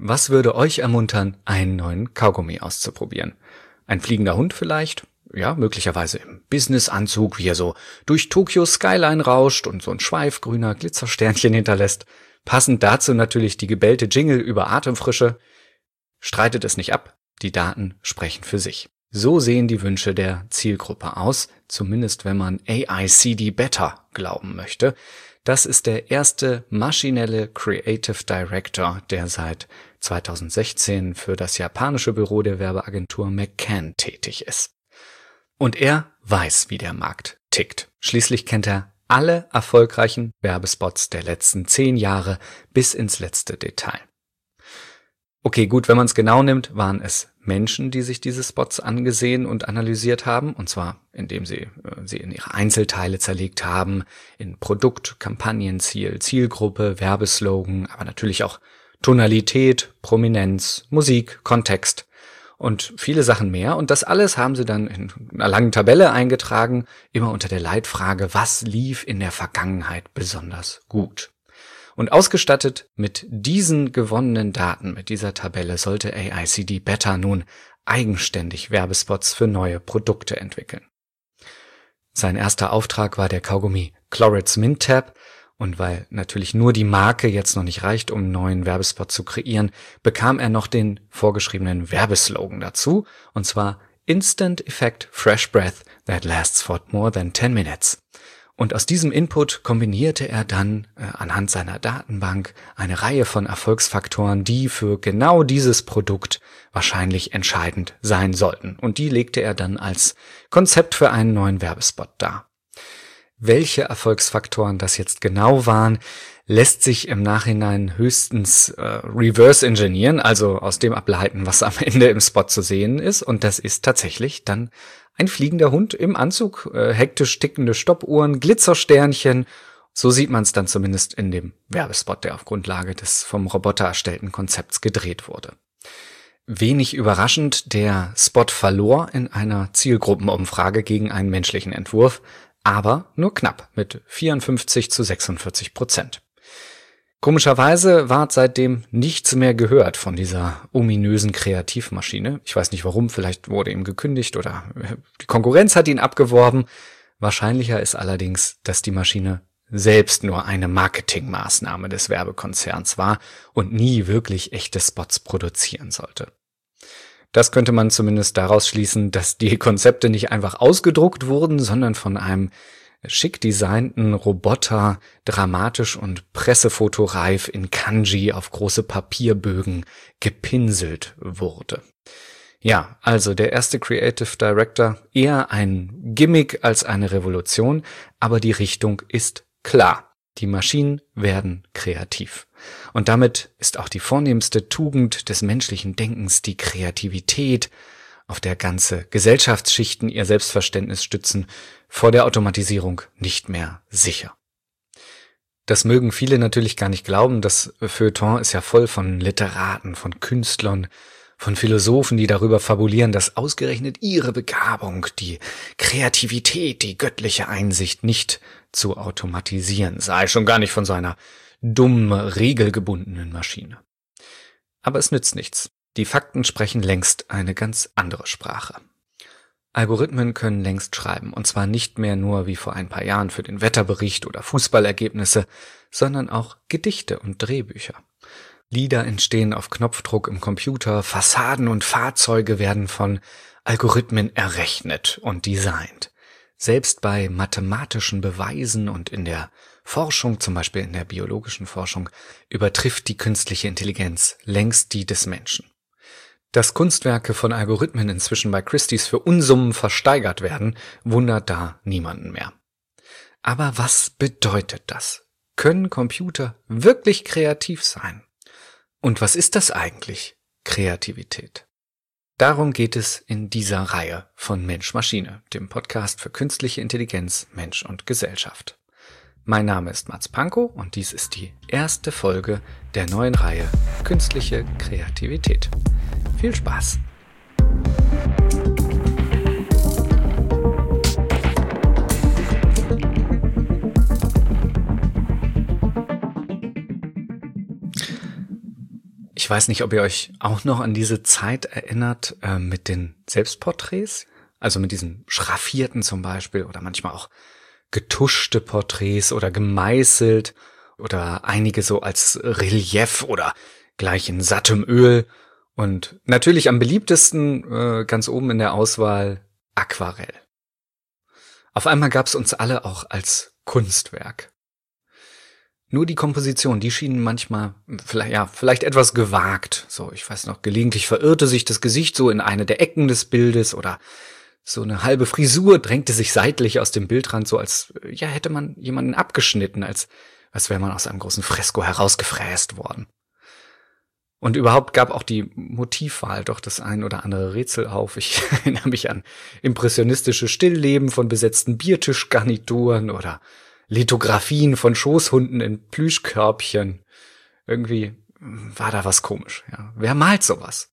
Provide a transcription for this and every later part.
Was würde euch ermuntern, einen neuen Kaugummi auszuprobieren? Ein fliegender Hund vielleicht? Ja, möglicherweise im Businessanzug, wie er so durch Tokyo Skyline rauscht und so ein Schweif grüner Glitzersternchen hinterlässt. Passend dazu natürlich die gebellte Jingle über Atemfrische. Streitet es nicht ab, die Daten sprechen für sich. So sehen die Wünsche der Zielgruppe aus, zumindest wenn man AICD Beta glauben möchte. Das ist der erste maschinelle Creative Director, der seit 2016 für das japanische Büro der Werbeagentur McCann tätig ist. Und er weiß, wie der Markt tickt. Schließlich kennt er alle erfolgreichen Werbespots der letzten 10 Jahre bis ins letzte Detail. Okay, gut, wenn man es genau nimmt, waren es Menschen, die sich diese Spots angesehen und analysiert haben, und zwar indem sie in ihre Einzelteile zerlegt haben, in Produkt, Kampagnenziel, Zielgruppe, Werbeslogan, aber natürlich auch Tonalität, Prominenz, Musik, Kontext und viele Sachen mehr. Und das alles haben sie dann in einer langen Tabelle eingetragen, immer unter der Leitfrage, was lief in der Vergangenheit besonders gut. Und ausgestattet mit diesen gewonnenen Daten, mit dieser Tabelle, sollte AICD Beta nun eigenständig Werbespots für neue Produkte entwickeln. Sein erster Auftrag war der Kaugummi Clorets Mint Tab, und weil natürlich nur die Marke jetzt noch nicht reicht, um einen neuen Werbespot zu kreieren, bekam er noch den vorgeschriebenen Werbeslogan dazu, und zwar Instant Effect Fresh Breath that lasts for more than 10 minutes. Und aus diesem Input kombinierte er dann anhand seiner Datenbank eine Reihe von Erfolgsfaktoren, die für genau dieses Produkt wahrscheinlich entscheidend sein sollten. Und die legte er dann als Konzept für einen neuen Werbespot dar. Welche Erfolgsfaktoren das jetzt genau waren, lässt sich im Nachhinein höchstens reverse engineeren, also aus dem ableiten, was am Ende im Spot zu sehen ist. Und das ist tatsächlich dann ein fliegender Hund im Anzug, hektisch tickende Stoppuhren, Glitzersternchen. So sieht man es dann zumindest in dem Werbespot, der auf Grundlage des vom Roboter erstellten Konzepts gedreht wurde. Wenig überraschend, der Spot verlor in einer Zielgruppenumfrage gegen einen menschlichen Entwurf, aber nur knapp mit 54-46%. Komischerweise ward seitdem nichts mehr gehört von dieser ominösen Kreativmaschine. Ich weiß nicht warum, vielleicht wurde ihm gekündigt oder die Konkurrenz hat ihn abgeworben. Wahrscheinlicher ist allerdings, dass die Maschine selbst nur eine Marketingmaßnahme des Werbekonzerns war und nie wirklich echte Spots produzieren sollte. Das könnte man zumindest daraus schließen, dass die Konzepte nicht einfach ausgedruckt wurden, sondern von einem schick designten Roboter dramatisch und pressefotoreif in Kanji auf große Papierbögen gepinselt wurde. Ja, also der erste Creative Director, eher ein Gimmick als eine Revolution, aber die Richtung ist klar. Die Maschinen werden kreativ. Und damit ist auch die vornehmste Tugend des menschlichen Denkens die Kreativität, auf der ganze Gesellschaftsschichten ihr Selbstverständnis stützen, vor der Automatisierung nicht mehr sicher. Das mögen viele natürlich gar nicht glauben, das Feuilleton ist ja voll von Literaten, von Künstlern, von Philosophen, die darüber fabulieren, dass ausgerechnet ihre Begabung, die Kreativität, die göttliche Einsicht nicht zu automatisieren sei, schon gar nicht von so einer dummen, regelgebundenen Maschine. Aber es nützt nichts. Die Fakten sprechen längst eine ganz andere Sprache. Algorithmen können längst schreiben, und zwar nicht mehr nur wie vor ein paar Jahren für den Wetterbericht oder Fußballergebnisse, sondern auch Gedichte und Drehbücher. Lieder entstehen auf Knopfdruck im Computer, Fassaden und Fahrzeuge werden von Algorithmen errechnet und designt. Selbst bei mathematischen Beweisen und in der Forschung, zum Beispiel in der biologischen Forschung, übertrifft die künstliche Intelligenz längst die des Menschen. Dass Kunstwerke von Algorithmen inzwischen bei Christie's für Unsummen versteigert werden, wundert da niemanden mehr. Aber was bedeutet das? Können Computer wirklich kreativ sein? Und was ist das eigentlich, Kreativität? Darum geht es in dieser Reihe von Mensch-Maschine, dem Podcast für künstliche Intelligenz, Mensch und Gesellschaft. Mein Name ist Mats Pankow und dies ist die erste Folge der neuen Reihe Künstliche Kreativität. Viel Spaß! Ich weiß nicht, ob ihr euch auch noch an diese Zeit erinnert mit den Selbstporträts, also mit diesen schraffierten zum Beispiel oder manchmal auch getuschte Porträts oder gemeißelt oder einige so als Relief oder gleich in sattem Öl und natürlich am beliebtesten ganz oben in der Auswahl Aquarell. Auf einmal gab's uns alle auch als Kunstwerk. Nur die Komposition, die schienen manchmal vielleicht etwas gewagt. So, ich weiß noch, gelegentlich verirrte sich das Gesicht so in eine der Ecken des Bildes oder so eine halbe Frisur drängte sich seitlich aus dem Bildrand, so als hätte man jemanden abgeschnitten, als wäre man aus einem großen Fresko herausgefräst worden. Und überhaupt gab auch die Motivwahl doch das ein oder andere Rätsel auf. Ich erinnere mich an impressionistische Stillleben von besetzten Biertischgarnituren oder Lithografien von Schoßhunden in Plüschkörbchen. Irgendwie war da was komisch. Ja. Wer malt sowas?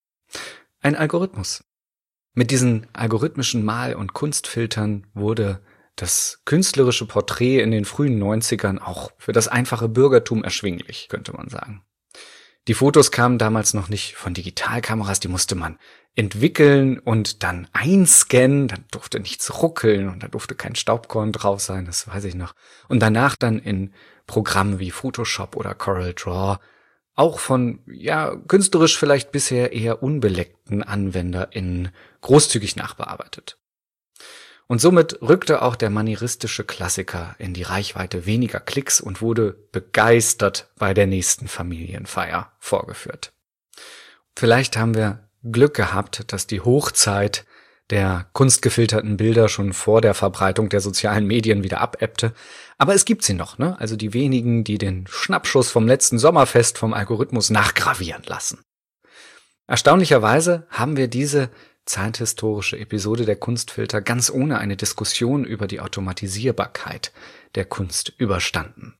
Ein Algorithmus. Mit diesen algorithmischen Mal- und Kunstfiltern wurde das künstlerische Porträt in den frühen 90ern auch für das einfache Bürgertum erschwinglich, könnte man sagen. Die Fotos kamen damals noch nicht von Digitalkameras, die musste man entwickeln und dann einscannen, dann durfte nichts ruckeln und da durfte kein Staubkorn drauf sein, das weiß ich noch. Und danach dann in Programmen wie Photoshop oder CorelDRAW auch von, künstlerisch vielleicht bisher eher unbeleckten AnwenderInnen großzügig nachbearbeitet. Und somit rückte auch der manieristische Klassiker in die Reichweite weniger Klicks und wurde begeistert bei der nächsten Familienfeier vorgeführt. Vielleicht haben wir Glück gehabt, dass die Hochzeit der kunstgefilterten Bilder schon vor der Verbreitung der sozialen Medien wieder abebbte. Aber es gibt sie noch, ne? Also die wenigen, die den Schnappschuss vom letzten Sommerfest vom Algorithmus nachgravieren lassen. Erstaunlicherweise haben wir diese zeithistorische Episode der Kunstfilter ganz ohne eine Diskussion über die Automatisierbarkeit der Kunst überstanden.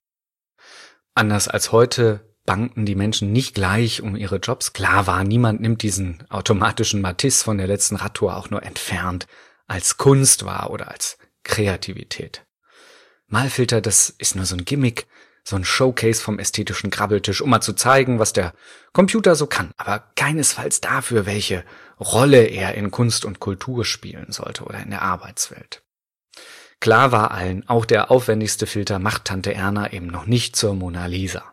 Anders als heute bangten die Menschen nicht gleich um ihre Jobs. Klar war, niemand nimmt diesen automatischen Matisse von der letzten Radtour auch nur entfernt als Kunst wahr oder als Kreativität. Malfilter, das ist nur so ein Gimmick, so ein Showcase vom ästhetischen Grabbeltisch, um mal zu zeigen, was der Computer so kann, aber keinesfalls dafür, welche Rolle er in Kunst und Kultur spielen sollte oder in der Arbeitswelt. Klar war allen, auch der aufwendigste Filter macht Tante Erna eben noch nicht zur Mona Lisa.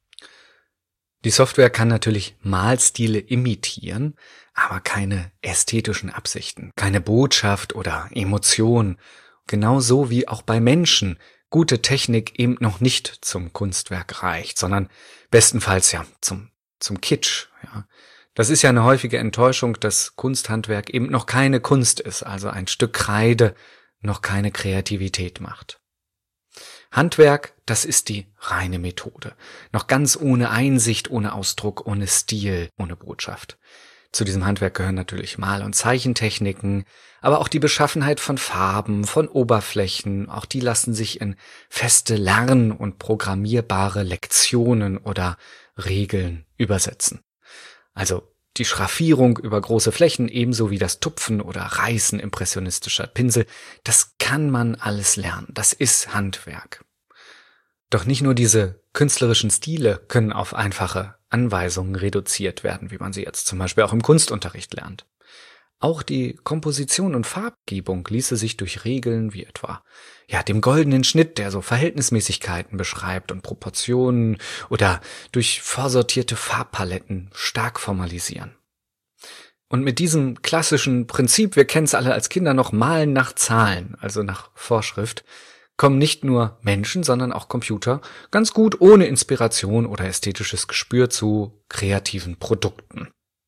Die Software kann natürlich Malstile imitieren, aber keine ästhetischen Absichten, keine Botschaft oder Emotion, genauso wie auch bei Menschen gute Technik eben noch nicht zum Kunstwerk reicht, sondern bestenfalls zum Kitsch. Ja. Das ist ja eine häufige Enttäuschung, dass Kunsthandwerk eben noch keine Kunst ist, also ein Stück Kreide noch keine Kreativität macht. Handwerk, das ist die reine Methode, noch ganz ohne Einsicht, ohne Ausdruck, ohne Stil, ohne Botschaft. Zu diesem Handwerk gehören natürlich Mal- und Zeichentechniken, aber auch die Beschaffenheit von Farben, von Oberflächen, auch die lassen sich in feste Lern- und programmierbare Lektionen oder Regeln übersetzen. Also die Schraffierung über große Flächen ebenso wie das Tupfen oder Reißen impressionistischer Pinsel, das kann man alles lernen, das ist Handwerk. Doch nicht nur diese künstlerischen Stile können auf einfache Anweisungen reduziert werden, wie man sie jetzt zum Beispiel auch im Kunstunterricht lernt. Auch die Komposition und Farbgebung ließe sich durch Regeln wie etwa dem goldenen Schnitt, der so Verhältnismäßigkeiten beschreibt und Proportionen, oder durch vorsortierte Farbpaletten stark formalisieren. Und mit diesem klassischen Prinzip, wir kennen es alle als Kinder noch, Malen nach Zahlen, also nach Vorschrift, kommen nicht nur Menschen, sondern auch Computer ganz gut ohne Inspiration oder ästhetisches Gespür zu kreativen Produkten.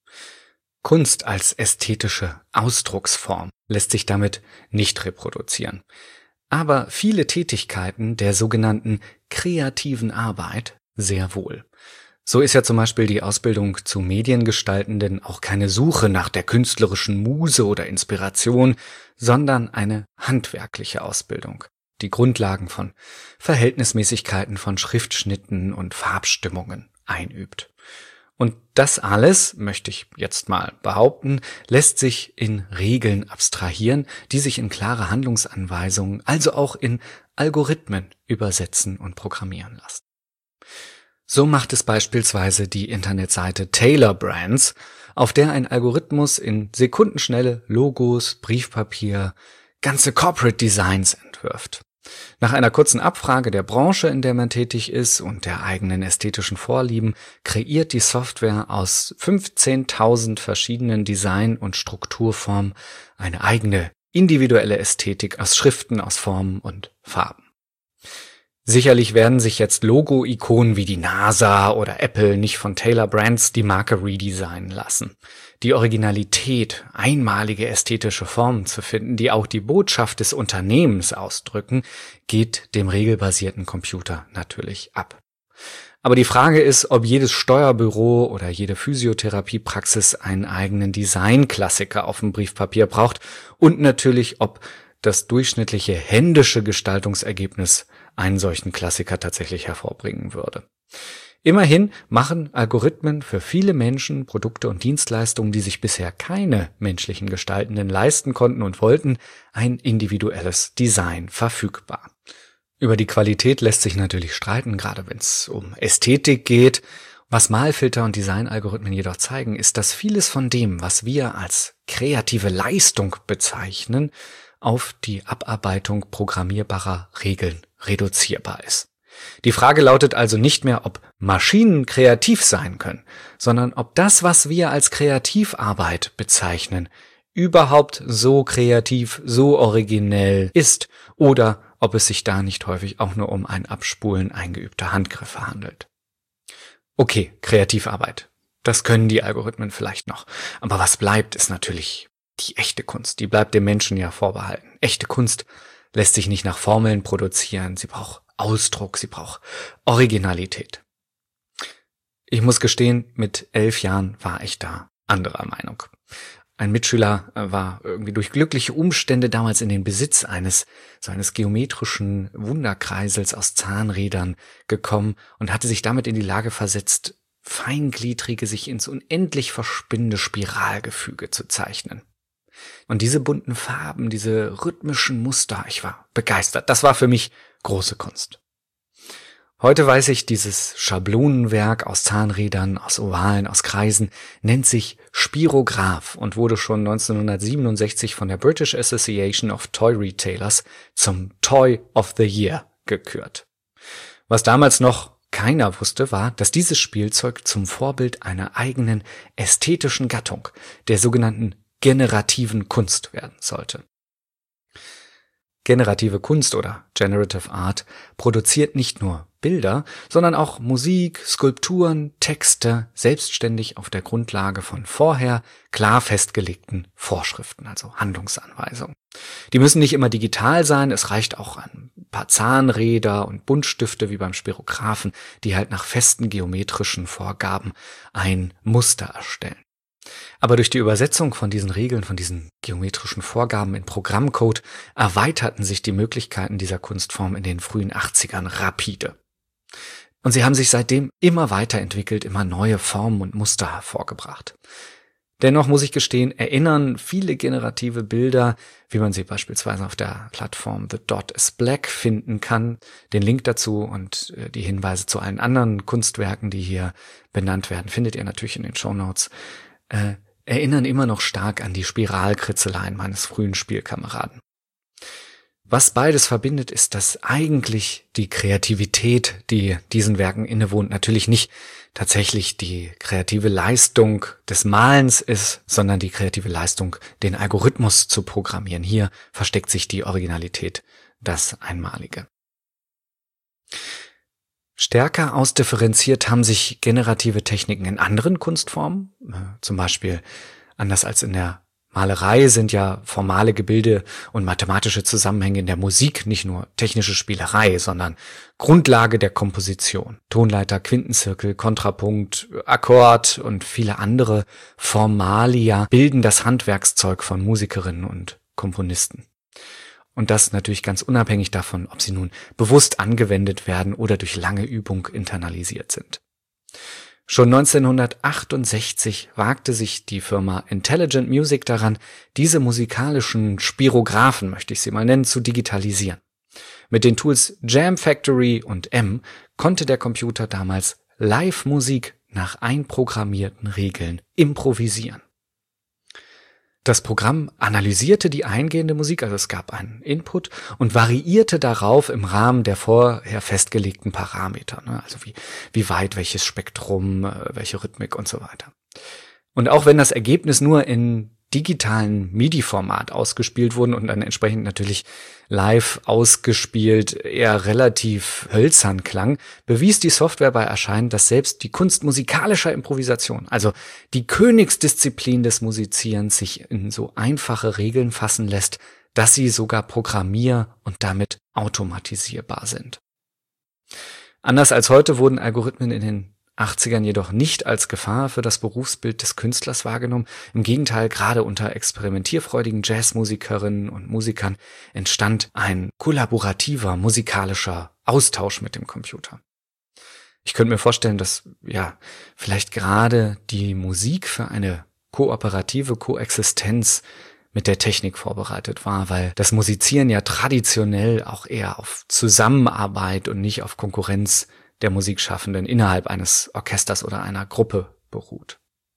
Kunst als ästhetische Ausdrucksform lässt sich damit nicht reproduzieren. Aber viele Tätigkeiten der sogenannten kreativen Arbeit sehr wohl. So ist ja zum Beispiel die Ausbildung zu Mediengestaltenden auch keine Suche nach der künstlerischen Muse oder Inspiration, sondern eine handwerkliche Ausbildung, die Grundlagen von Verhältnismäßigkeiten von Schriftschnitten und Farbstimmungen einübt. Und das alles, möchte ich jetzt mal behaupten, lässt sich in Regeln abstrahieren, die sich in klare Handlungsanweisungen, also auch in Algorithmen übersetzen und programmieren lassen. So macht es beispielsweise die Internetseite Taylor Brands, auf der ein Algorithmus in Sekundenschnelle Logos, Briefpapier, ganze Corporate Designs entwirft. Nach einer kurzen Abfrage der Branche, in der man tätig ist und der eigenen ästhetischen Vorlieben, kreiert die Software aus 15.000 verschiedenen Design- und Strukturformen eine eigene individuelle Ästhetik aus Schriften, aus Formen und Farben. Sicherlich werden sich jetzt Logo-Ikonen wie die NASA oder Apple nicht von Taylor Brands die Marke redesignen lassen. Die Originalität, einmalige ästhetische Formen zu finden, die auch die Botschaft des Unternehmens ausdrücken, geht dem regelbasierten Computer natürlich ab. Aber die Frage ist, ob jedes Steuerbüro oder jede Physiotherapiepraxis einen eigenen Designklassiker auf dem Briefpapier braucht und natürlich, ob das durchschnittliche händische Gestaltungsergebnis einen solchen Klassiker tatsächlich hervorbringen würde. Immerhin machen Algorithmen für viele Menschen Produkte und Dienstleistungen, die sich bisher keine menschlichen Gestaltenden leisten konnten und wollten, ein individuelles Design verfügbar. Über die Qualität lässt sich natürlich streiten, gerade wenn es um Ästhetik geht. Was Malfilter und Designalgorithmen jedoch zeigen, ist, dass vieles von dem, was wir als kreative Leistung bezeichnen, auf die Abarbeitung programmierbarer Regeln reduzierbar ist. Die Frage lautet also nicht mehr, ob Maschinen kreativ sein können, sondern ob das, was wir als Kreativarbeit bezeichnen, überhaupt so kreativ, so originell ist oder ob es sich da nicht häufig auch nur um ein Abspulen eingeübter Handgriffe handelt. Okay, Kreativarbeit. Das können die Algorithmen vielleicht noch. Aber was bleibt, ist natürlich die echte Kunst. Die bleibt dem Menschen ja vorbehalten. Echte Kunst lässt sich nicht nach Formeln produzieren. Sie braucht Ausdruck, sie braucht Originalität. Ich muss gestehen, mit 11 Jahren war ich da anderer Meinung. Ein Mitschüler war irgendwie durch glückliche Umstände damals in den Besitz eines geometrischen Wunderkreisels aus Zahnrädern gekommen und hatte sich damit in die Lage versetzt, feingliedrige, sich ins unendlich verspinnende Spiralgefüge zu zeichnen. Und diese bunten Farben, diese rhythmischen Muster, ich war begeistert. Das war für mich große Kunst. Heute weiß ich, dieses Schablonenwerk aus Zahnrädern, aus Ovalen, aus Kreisen nennt sich Spirograph und wurde schon 1967 von der British Association of Toy Retailers zum Toy of the Year gekürt. Was damals noch keiner wusste, war, dass dieses Spielzeug zum Vorbild einer eigenen ästhetischen Gattung, der sogenannten generativen Kunst werden sollte. Generative Kunst oder Generative Art produziert nicht nur Bilder, sondern auch Musik, Skulpturen, Texte, selbstständig auf der Grundlage von vorher klar festgelegten Vorschriften, also Handlungsanweisungen. Die müssen nicht immer digital sein, es reicht auch ein paar Zahnräder und Buntstifte wie beim Spirographen, die halt nach festen geometrischen Vorgaben ein Muster erstellen. Aber durch die Übersetzung von diesen Regeln, von diesen geometrischen Vorgaben in Programmcode erweiterten sich die Möglichkeiten dieser Kunstform in den frühen 80ern rapide. Und sie haben sich seitdem immer weiterentwickelt, immer neue Formen und Muster hervorgebracht. Dennoch muss ich gestehen, erinnern viele generative Bilder, wie man sie beispielsweise auf der Plattform The Dot is Black finden kann. Den Link dazu und die Hinweise zu allen anderen Kunstwerken, die hier benannt werden, findet ihr natürlich in den Shownotes. Erinnern immer noch stark an die Spiralkritzeleien meines frühen Spielkameraden. Was beides verbindet, ist, dass eigentlich die Kreativität, die diesen Werken innewohnt, natürlich nicht tatsächlich die kreative Leistung des Malens ist, sondern die kreative Leistung, den Algorithmus zu programmieren. Hier versteckt sich die Originalität, das Einmalige. Stärker ausdifferenziert haben sich generative Techniken in anderen Kunstformen. Zum Beispiel, anders als in der Malerei sind ja formale Gebilde und mathematische Zusammenhänge in der Musik nicht nur technische Spielerei, sondern Grundlage der Komposition. Tonleiter, Quintenzirkel, Kontrapunkt, Akkord und viele andere Formalia bilden das Handwerkszeug von Musikerinnen und Komponisten. Und das natürlich ganz unabhängig davon, ob sie nun bewusst angewendet werden oder durch lange Übung internalisiert sind. Schon 1968 wagte sich die Firma Intelligent Music daran, diese musikalischen Spirographen, möchte ich sie mal nennen, zu digitalisieren. Mit den Tools Jam Factory und M konnte der Computer damals Live-Musik nach einprogrammierten Regeln improvisieren. Das Programm analysierte die eingehende Musik, also es gab einen Input und variierte darauf im Rahmen der vorher festgelegten Parameter, also wie weit, welches Spektrum, welche Rhythmik und so weiter. Und auch wenn das Ergebnis nur in digitalen MIDI-Format ausgespielt wurden und dann entsprechend natürlich live ausgespielt eher relativ hölzern klang, bewies die Software bei Erscheinen, dass selbst die Kunst musikalischer Improvisation, also die Königsdisziplin des Musizierens, sich in so einfache Regeln fassen lässt, dass sie sogar programmier- und damit automatisierbar sind. Anders als heute wurden Algorithmen in den 80ern jedoch nicht als Gefahr für das Berufsbild des Künstlers wahrgenommen. Im Gegenteil, gerade unter experimentierfreudigen Jazzmusikerinnen und Musikern entstand ein kollaborativer musikalischer Austausch mit dem Computer. Ich könnte mir vorstellen, dass vielleicht gerade die Musik für eine kooperative Koexistenz mit der Technik vorbereitet war, weil das Musizieren ja traditionell auch eher auf Zusammenarbeit und nicht auf Konkurrenz der Musikschaffenden innerhalb eines Orchesters oder einer Gruppe beruht.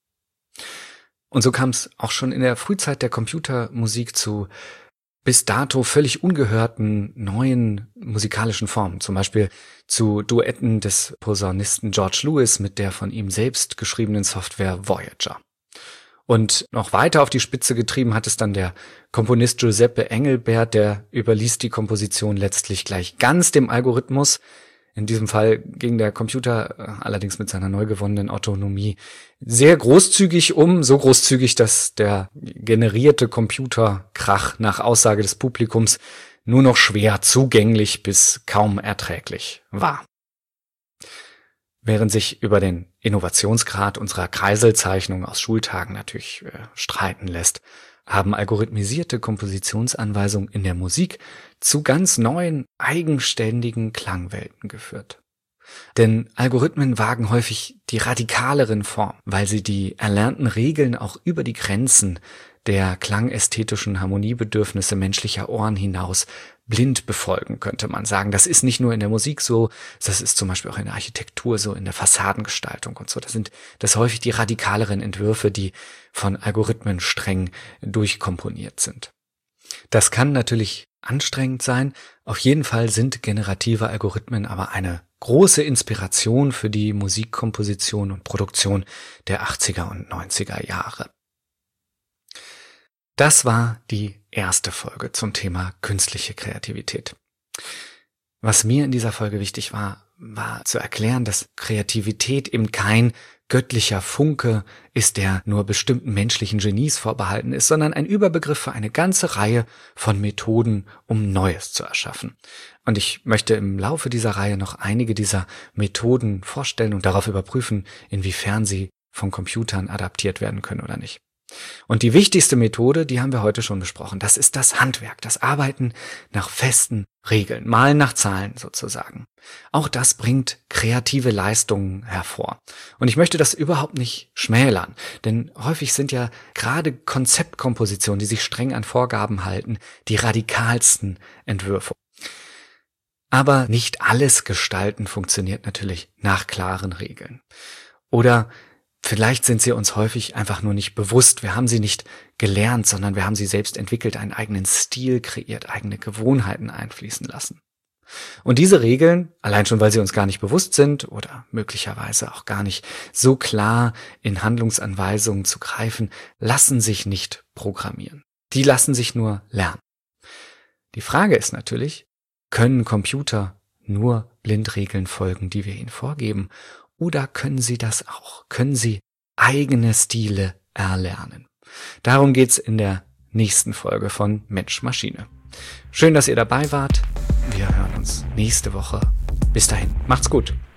Und so kam es auch schon in der Frühzeit der Computermusik zu bis dato völlig ungehörten neuen musikalischen Formen, zum Beispiel zu Duetten des Posaunisten George Lewis mit der von ihm selbst geschriebenen Software Voyager. Und noch weiter auf die Spitze getrieben hat es dann der Komponist Giuseppe Engelbert, der überließ die Komposition letztlich gleich ganz dem Algorithmus. In diesem Fall ging der Computer allerdings mit seiner neu gewonnenen Autonomie sehr großzügig um, so großzügig, dass der generierte Computerkrach nach Aussage des Publikums nur noch schwer zugänglich bis kaum erträglich war. Während sich über den Innovationsgrad unserer Kreiselzeichnung aus Schultagen natürlich streiten lässt, haben algorithmisierte Kompositionsanweisungen in der Musik zu ganz neuen, eigenständigen Klangwelten geführt. Denn Algorithmen wagen häufig die radikaleren Formen, weil sie die erlernten Regeln auch über die Grenzen der klangästhetischen Harmoniebedürfnisse menschlicher Ohren hinaus blind befolgen, könnte man sagen. Das ist nicht nur in der Musik so, das ist zum Beispiel auch in der Architektur so, in der Fassadengestaltung und so. Das sind häufig die radikaleren Entwürfe, die von Algorithmen streng durchkomponiert sind. Das kann natürlich anstrengend sein. Auf jeden Fall sind generative Algorithmen aber eine große Inspiration für die Musikkomposition und Produktion der 80er und 90er Jahre. Das war die erste Folge zum Thema künstliche Kreativität. Was mir in dieser Folge wichtig war zu erklären, dass Kreativität eben kein göttlicher Funke ist, der nur bestimmten menschlichen Genies vorbehalten ist, sondern ein Überbegriff für eine ganze Reihe von Methoden, um Neues zu erschaffen. Und ich möchte im Laufe dieser Reihe noch einige dieser Methoden vorstellen und darauf überprüfen, inwiefern sie von Computern adaptiert werden können oder nicht. Und die wichtigste Methode, die haben wir heute schon besprochen, das ist das Handwerk, das Arbeiten nach festen Regeln, Malen nach Zahlen sozusagen. Auch das bringt kreative Leistungen hervor. Und ich möchte das überhaupt nicht schmälern, denn häufig sind ja gerade Konzeptkompositionen, die sich streng an Vorgaben halten, die radikalsten Entwürfe. Aber nicht alles Gestalten funktioniert natürlich nach klaren Regeln. Oder vielleicht sind sie uns häufig einfach nur nicht bewusst. Wir haben sie nicht gelernt, sondern wir haben sie selbst entwickelt, einen eigenen Stil kreiert, eigene Gewohnheiten einfließen lassen. Und diese Regeln, allein schon, weil sie uns gar nicht bewusst sind oder möglicherweise auch gar nicht so klar in Handlungsanweisungen zu greifen, lassen sich nicht programmieren. Die lassen sich nur lernen. Die Frage ist natürlich, können Computer nur Blindregeln folgen, die wir ihnen vorgeben? Oder können sie das auch? Können sie eigene Stile erlernen? Darum geht's in der nächsten Folge von Mensch Maschine. Schön, dass ihr dabei wart. Wir hören uns nächste Woche. Bis dahin, macht's gut.